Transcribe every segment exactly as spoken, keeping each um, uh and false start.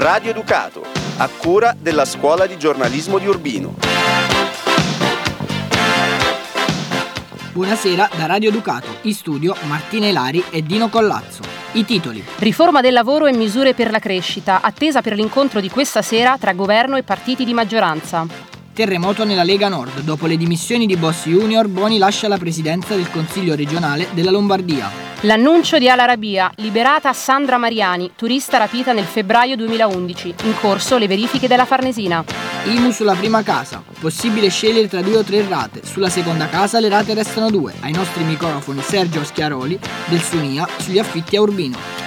Radio Educato, a cura della Scuola di Giornalismo di Urbino. Buonasera da Radio Educato, in studio Martina Ilari e Dino Collazzo. I titoli: riforma del lavoro e misure per la crescita, attesa per l'incontro di questa sera tra governo e partiti di maggioranza. Terremoto nella Lega Nord, dopo le dimissioni di Bossi Junior, Boni lascia la presidenza del Consiglio regionale della Lombardia. L'annuncio di Al Arabiya, liberata Sandra Mariani, turista rapita nel febbraio duemilaundici, in corso le verifiche della Farnesina. I M U sulla prima casa, possibile scegliere tra due o tre rate, sulla seconda casa le rate restano due. Ai nostri microfoni Sergio Schiaroli del Sunia sugli affitti a Urbino.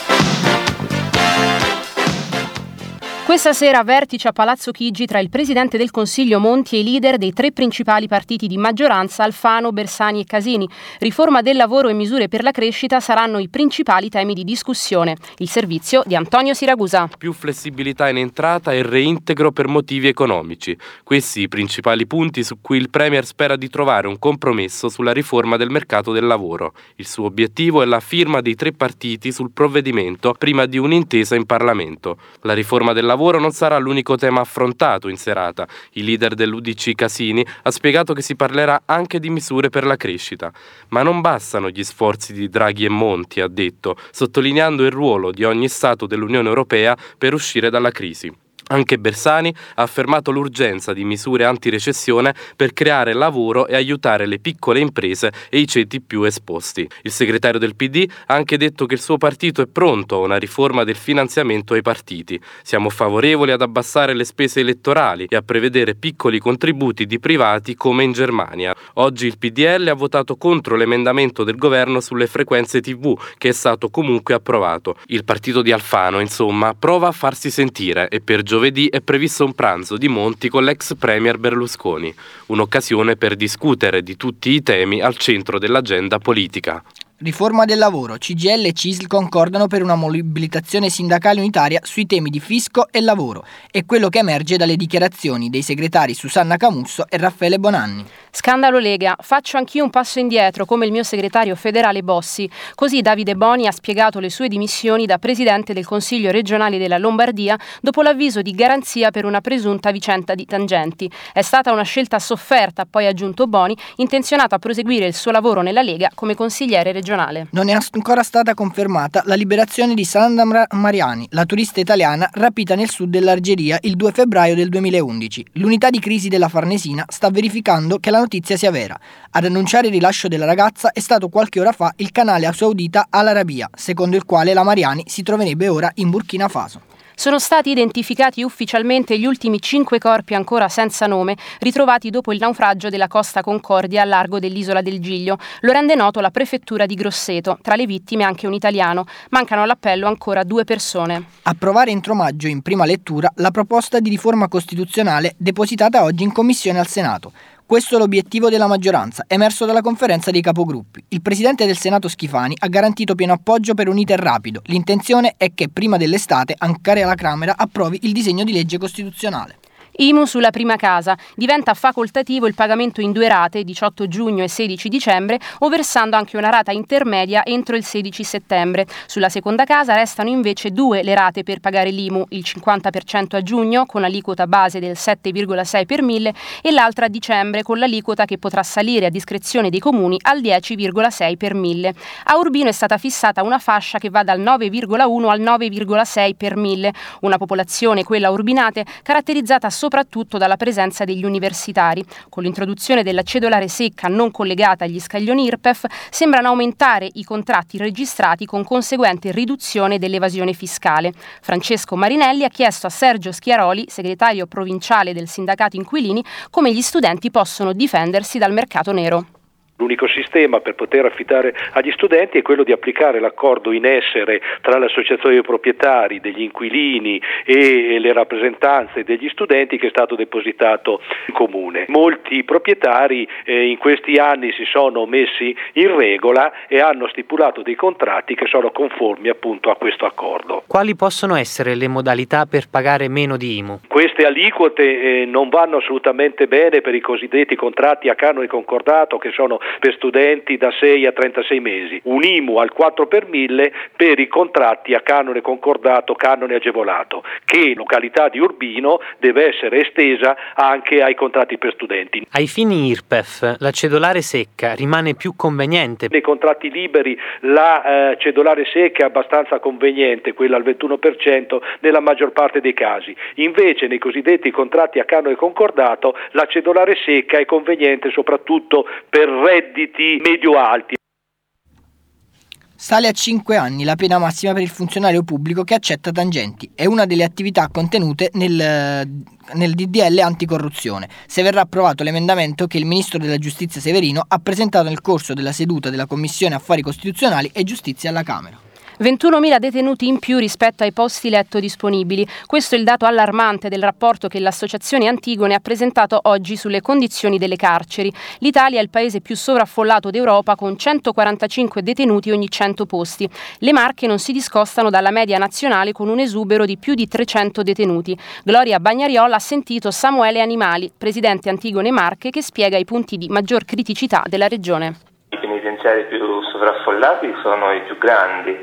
Questa sera vertice a Palazzo Chigi tra il Presidente del Consiglio Monti e i leader dei tre principali partiti di maggioranza, Alfano, Bersani e Casini. Riforma del lavoro e misure per la crescita saranno i principali temi di discussione. Il servizio di Antonio Siragusa. Più flessibilità in entrata e reintegro per motivi economici. Questi i principali punti su cui il Premier spera di trovare un compromesso sulla riforma del mercato del lavoro. Il suo obiettivo è la firma dei tre partiti sul provvedimento prima di un'intesa in Parlamento. La riforma del lavoro lavoro non sarà l'unico tema affrontato in serata. Il leader dell'U D C Casini ha spiegato che si parlerà anche di misure per la crescita. Ma non bastano gli sforzi di Draghi e Monti, ha detto, sottolineando il ruolo di ogni Stato dell'Unione Europea per uscire dalla crisi. Anche Bersani ha affermato l'urgenza di misure antirecessione per creare lavoro e aiutare le piccole imprese e i ceti più esposti. Il segretario del P D ha anche detto che il suo partito è pronto a una riforma del finanziamento ai partiti. Siamo favorevoli ad abbassare le spese elettorali e a prevedere piccoli contributi di privati come in Germania. Oggi il P D L ha votato contro l'emendamento del governo sulle frequenze tivù, che è stato comunque approvato. Il partito di Alfano, insomma, prova a farsi sentire e per giovedì è previsto un pranzo di Monti con l'ex premier Berlusconi, un'occasione per discutere di tutti i temi al centro dell'agenda politica. Riforma del lavoro. C G I L e C I S L concordano per una mobilitazione sindacale unitaria sui temi di fisco e lavoro. È quello che emerge dalle dichiarazioni dei segretari Susanna Camusso e Raffaele Bonanni. Scandalo Lega. Faccio anch'io un passo indietro come il mio segretario federale Bossi. Così Davide Boni ha spiegato le sue dimissioni da presidente del Consiglio regionale della Lombardia dopo l'avviso di garanzia per una presunta vicenda di tangenti. È stata una scelta sofferta, poi ha aggiunto Boni, intenzionato a proseguire il suo lavoro nella Lega come consigliere regionale. Non è ancora stata confermata la liberazione di Sandra Mariani, la turista italiana rapita nel sud dell'Algeria il due febbraio del duemilaundici. L'unità di crisi della Farnesina sta verificando che la notizia sia vera. Ad annunciare il rilascio della ragazza è stato qualche ora fa il canale saudita Al Arabiya, secondo il quale la Mariani si troverebbe ora in Burkina Faso. Sono stati identificati ufficialmente gli ultimi cinque corpi ancora senza nome ritrovati dopo il naufragio della Costa Concordia al largo dell'isola del Giglio. Lo rende noto la prefettura di Grosseto. Tra le vittime anche un italiano. Mancano all'appello ancora due persone. Approvare entro maggio in prima lettura la proposta di riforma costituzionale depositata oggi in commissione al Senato. Questo è l'obiettivo della maggioranza, emerso dalla conferenza dei capogruppi. Il presidente del Senato Schifani ha garantito pieno appoggio per un iter rapido. L'intenzione è che prima dell'estate anche la Camera approvi il disegno di legge costituzionale. I M U sulla prima casa. Diventa facoltativo il pagamento in due rate, diciotto giugno e sedici dicembre, o versando anche una rata intermedia entro il sedici settembre. Sulla seconda casa restano invece due le rate per pagare l'I M U, il cinquanta per cento a giugno con l'aliquota base del sette virgola sei per mille e l'altra a dicembre con l'aliquota che potrà salire a discrezione dei comuni al dieci virgola sei per mille. A Urbino è stata fissata una fascia che va dal nove virgola uno al nove virgola sei per mille, una popolazione, quella urbinate, caratterizzata soprattutto dalla presenza degli universitari. Con l'introduzione della cedolare secca non collegata agli scaglioni I R P E F sembrano aumentare i contratti registrati con conseguente riduzione dell'evasione fiscale. Francesco Marinelli ha chiesto a Sergio Schiaroli, segretario provinciale del sindacato inquilini, come gli studenti possono difendersi dal mercato nero. L'unico sistema per poter affittare agli studenti è quello di applicare l'accordo in essere tra le associazioni dei proprietari, degli inquilini e le rappresentanze degli studenti che è stato depositato in comune. Molti proprietari eh, in questi anni si sono messi in regola e hanno stipulato dei contratti che sono conformi appunto a questo accordo. Quali possono essere le modalità per pagare meno di I M U? Queste aliquote eh, non vanno assolutamente bene per i cosiddetti contratti a canone concordato, che sono per studenti da sei a trentasei mesi, un I M U al quattro per mille per i contratti a canone concordato, canone agevolato, che in località di Urbino deve essere estesa anche ai contratti per studenti. Ai fini I R P E F, la cedolare secca rimane più conveniente. Nei contratti liberi la eh, cedolare secca è abbastanza conveniente, quella al ventuno per cento nella maggior parte dei casi. Invece nei cosiddetti contratti a canone concordato la cedolare secca è conveniente soprattutto per redditi medio-alti. Sale a cinque anni la pena massima per il funzionario pubblico che accetta tangenti. È una delle attività contenute nel, nel D D L anticorruzione, se verrà approvato l'emendamento che il ministro della Giustizia Severino ha presentato nel corso della seduta della Commissione Affari Costituzionali e Giustizia alla Camera. ventunomila detenuti in più rispetto ai posti letto disponibili. Questo è il dato allarmante del rapporto che l'Associazione Antigone ha presentato oggi sulle condizioni delle carceri. L'Italia è il paese più sovraffollato d'Europa con centoquarantacinque detenuti ogni cento posti. Le Marche non si discostano dalla media nazionale con un esubero di più di trecento detenuti. Gloria Bagnariola ha sentito Samuele Animali, presidente Antigone Marche, che spiega i punti di maggior criticità della regione. I penitenziari più sovraffollati sono i più grandi,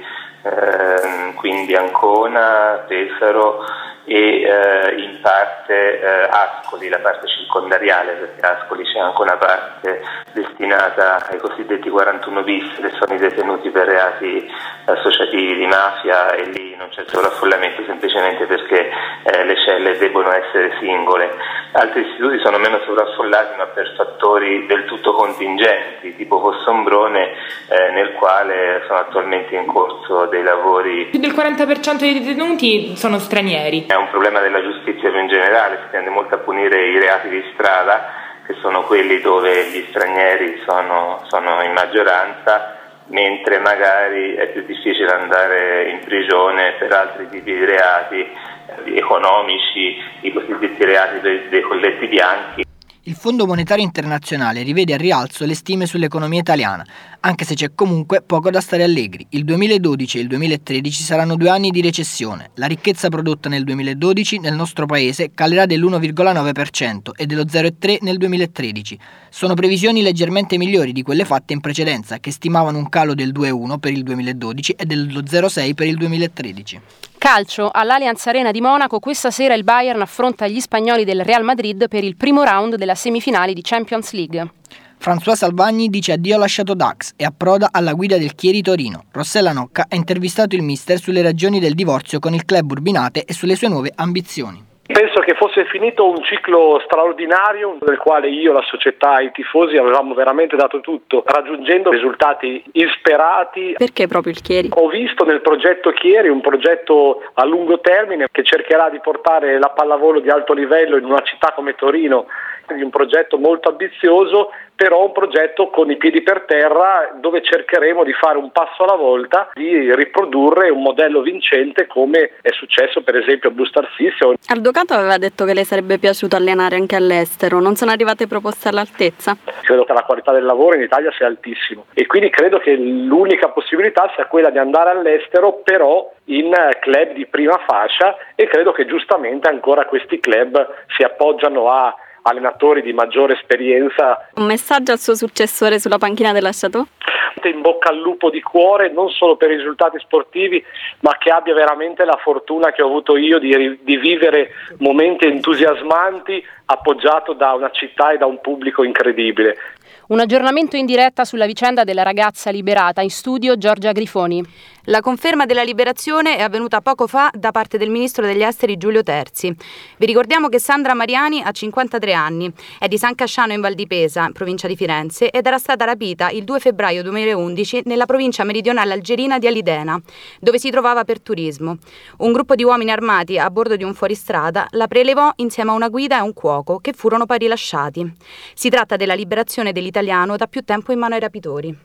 ehm, quindi Ancona, Pesaro e eh, in parte eh, Ascoli, la parte circondariale, perché Ascoli c'è anche una parte destinata ai cosiddetti quarantuno bis, che sono i detenuti per reati associativi di mafia, e lì non c'è sovraffollamento semplicemente perché eh, le celle debbono essere singole. Altri istituti sono meno sovraffollati ma per fattori del tutto contingenti, tipo Fossombrone, eh, nel quale sono attualmente in corso dei lavori. Più del quaranta per cento dei detenuti sono stranieri. È un problema della giustizia più in generale, si tende molto a punire i reati di strada, che sono quelli dove gli stranieri sono, sono in maggioranza, mentre magari è più difficile andare in prigione per altri tipi di reati eh, economici, i cosiddetti reati dei, dei colletti bianchi. Il Fondo Monetario Internazionale rivede a rialzo le stime sull'economia italiana, anche se c'è comunque poco da stare allegri. Il duemiladodici e il duemilatredici saranno due anni di recessione. La ricchezza prodotta nel duemiladodici nel nostro paese calerà dell'uno virgola nove per cento e dello zero virgola tre per cento nel duemilatredici. Sono previsioni leggermente migliori di quelle fatte in precedenza, che stimavano un calo del due virgola uno per il duemiladodici e dello zero virgola sei per il duemilatredici. Calcio, all'Allianz Arena di Monaco questa sera il Bayern affronta gli spagnoli del Real Madrid per il primo round della semifinale di Champions League. François Salvagni dice addio alla Chateau Dax e approda alla guida del Chieri Torino. Rossella Nocca ha intervistato il mister sulle ragioni del divorzio con il club urbinate e sulle sue nuove ambizioni. Penso che fosse finito un ciclo straordinario nel quale io, la società e i tifosi avevamo veramente dato tutto, raggiungendo risultati insperati. Perché proprio il Chieri? Ho visto nel progetto Chieri un progetto a lungo termine che cercherà di portare la pallavolo di alto livello in una città come Torino, quindi un progetto molto ambizioso, però un progetto con i piedi per terra, dove cercheremo di fare un passo alla volta, di riprodurre un modello vincente come è successo per esempio a Busto Arsizio. Aldocato aveva detto che le sarebbe piaciuto allenare anche all'estero, non sono arrivate proposte all'altezza? Credo che la qualità del lavoro in Italia sia altissima e quindi credo che l'unica possibilità sia quella di andare all'estero, però in club di prima fascia, e credo che giustamente ancora questi club si appoggiano a allenatori di maggiore esperienza. Un messaggio al suo successore sulla panchina della Chateau? In bocca al lupo di cuore, non solo per i risultati sportivi, ma che abbia veramente la fortuna che ho avuto io di, di vivere momenti entusiasmanti appoggiato da una città e da un pubblico incredibile. Un aggiornamento in diretta sulla vicenda della ragazza liberata. In studio Giorgia Grifoni. La conferma della liberazione è avvenuta poco fa da parte del ministro degli esteri Giulio Terzi. Vi ricordiamo che Sandra Mariani ha cinquantatré anni, è di San Casciano in Val di Pesa, provincia di Firenze, ed era stata rapita il due febbraio duemilaundici nella provincia meridionale algerina di Alidena, dove si trovava per turismo. Un gruppo di uomini armati a bordo di un fuoristrada la prelevò insieme a una guida e un cuoco, che furono poi rilasciati. Si tratta della liberazione dell'italiano da più tempo in mano ai rapitori.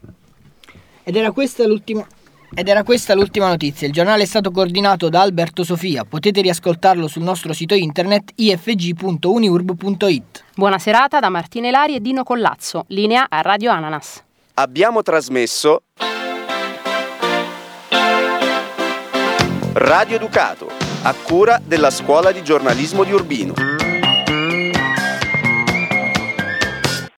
Ed era questa l'ultima... Ed era questa l'ultima notizia. Il giornale è stato coordinato da Alberto Sofia. Potete riascoltarlo sul nostro sito internet i f g punto uniurb punto i t. Buona serata da Martina Ilari e Dino Collazzo. Linea a Radio Ananas. Abbiamo trasmesso Radio Educato, a cura della Scuola di Giornalismo di Urbino.